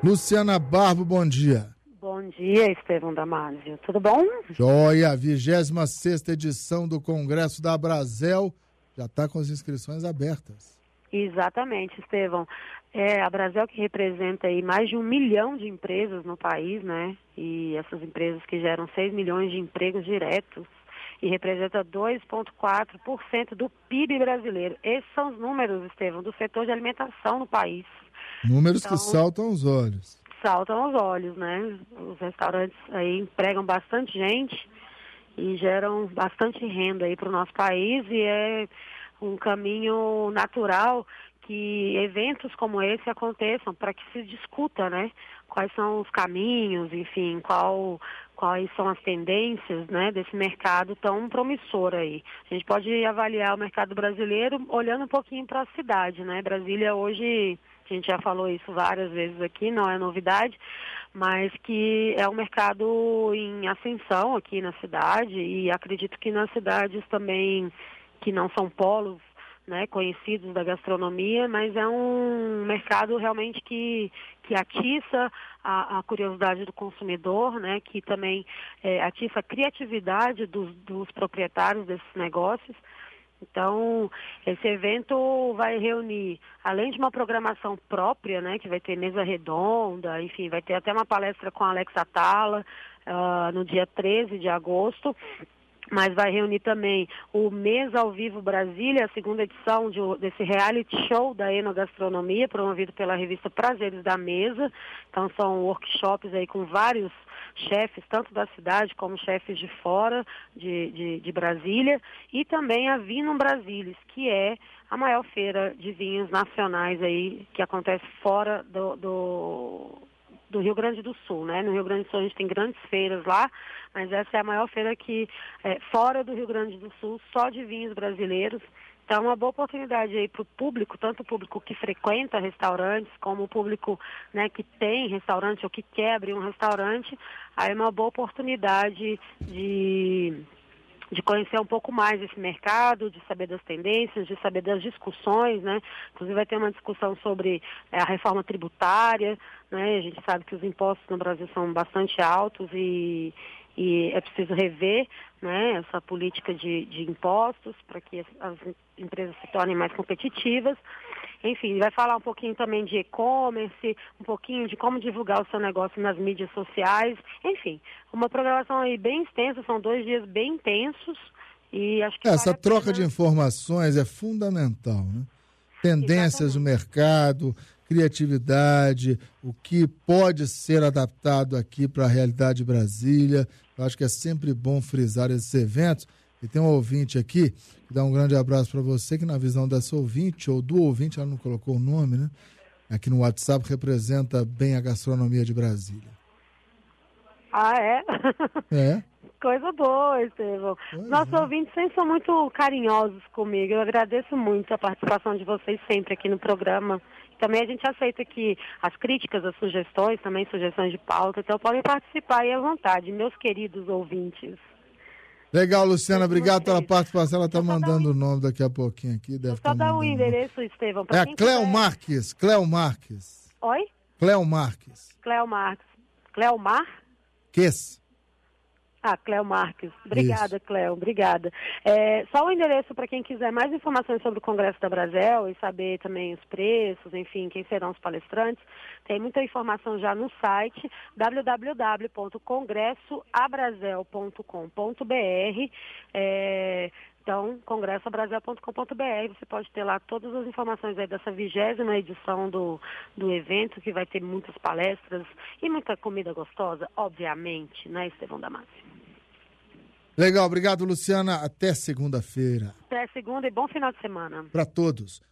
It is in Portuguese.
Luciana Barbo, bom dia. Bom dia, Estevão Damásio. Tudo bom? Joia, 26ª edição do Congresso da Abrazel já está com as inscrições abertas. Exatamente, Estevão. A Abrazel que representa aí mais de 1 milhão de empresas no país, né? E essas empresas que geram 6 milhões de empregos diretos e representa 2,4% do PIB brasileiro. Esses são os números, Estevão, do setor de alimentação no país. Números que saltam os olhos. Saltam aos olhos, né? Os restaurantes aí empregam bastante gente e geram bastante renda aí para o nosso país e é um caminho natural que eventos como esse aconteçam para que se discuta, né? Quais são os caminhos, enfim, quais são as tendências, né, desse mercado tão promissor aí. A gente pode avaliar o mercado brasileiro olhando um pouquinho para a cidade, né? Brasília hoje, a gente já falou isso várias vezes aqui, não é novidade, mas que é um mercado em ascensão aqui na cidade e acredito que nas cidades também que não são polos, né, conhecidos da gastronomia, mas é um mercado realmente que atiça a curiosidade do consumidor, né, que também atiça a criatividade dos proprietários desses negócios. Então, esse evento vai reunir, além de uma programação própria, né, que vai ter mesa redonda, enfim, vai ter até uma palestra com a Alex Atala no dia 13 de agosto, mas vai reunir também o Mês ao Vivo Brasília, a segunda edição desse reality show da Enogastronomia, promovido pela revista Prazeres da Mesa. Então são workshops aí com vários chefes, tanto da cidade como chefes de fora de Brasília, e também a Vinum Brasilis, que é a maior feira de vinhos nacionais aí, que acontece fora do Rio Grande do Sul, né? No Rio Grande do Sul a gente tem grandes feiras lá, mas essa é a maior feira que fora do Rio Grande do Sul, só de vinhos brasileiros. Então é uma boa oportunidade aí para o público, tanto o público que frequenta restaurantes, como o público, né, que tem restaurante ou que quer abrir um restaurante. Aí é uma boa oportunidade de conhecer um pouco mais esse mercado, de saber das tendências, de saber das discussões, né? Inclusive vai ter uma discussão sobre a reforma tributária, né? A gente sabe que os impostos no Brasil são bastante altos e é preciso rever, né, essa política de impostos para que as empresas se tornem mais competitivas. Enfim, vai falar um pouquinho também de e-commerce, um pouquinho de como divulgar o seu negócio nas mídias sociais. Enfim, uma programação aí bem extensa, são 2 dias bem intensos e acho que essa troca de informações é fundamental, né? Tendências do mercado, criatividade, o que pode ser adaptado aqui para a realidade de Brasília. Eu acho que é sempre bom frisar esses eventos. E tem um ouvinte aqui, que dá um grande abraço para você, que na visão dessa ouvinte, ou do ouvinte, ela não colocou o nome, né? Aqui no WhatsApp representa bem a gastronomia de Brasília. Ah, é? É. Coisa boa, Estevão. Nossos ouvintes sempre são muito carinhosos comigo. Eu agradeço muito a participação de vocês sempre aqui no programa. Também a gente aceita aqui as críticas, as sugestões, também sugestões de pauta. Então podem participar aí à vontade, meus queridos ouvintes. Legal, Luciana. Obrigado pela participação. Ela está mandando o nome daqui a pouquinho aqui. Deve só dar um endereço, Estevão. É a Cleo Marques. Cleo Marques. Oi? Cleo Marques. Cleo Marques. Cleomar? Ques. Cleo Marques. Obrigada, isso. Cleo, obrigada. Só o endereço para quem quiser mais informações sobre o Congresso da Abrazel e saber também os preços, enfim, quem serão os palestrantes. Tem muita informação já no site www.congressoabrazel.com.br. Então, congressoabrazel.com.br, você pode ter lá todas as informações aí dessa 20ª edição do evento, que vai ter muitas palestras e muita comida gostosa, obviamente, né, Estevão Damásio? Legal, obrigado, Luciana. Até segunda-feira. Até segunda e bom final de semana. Para todos.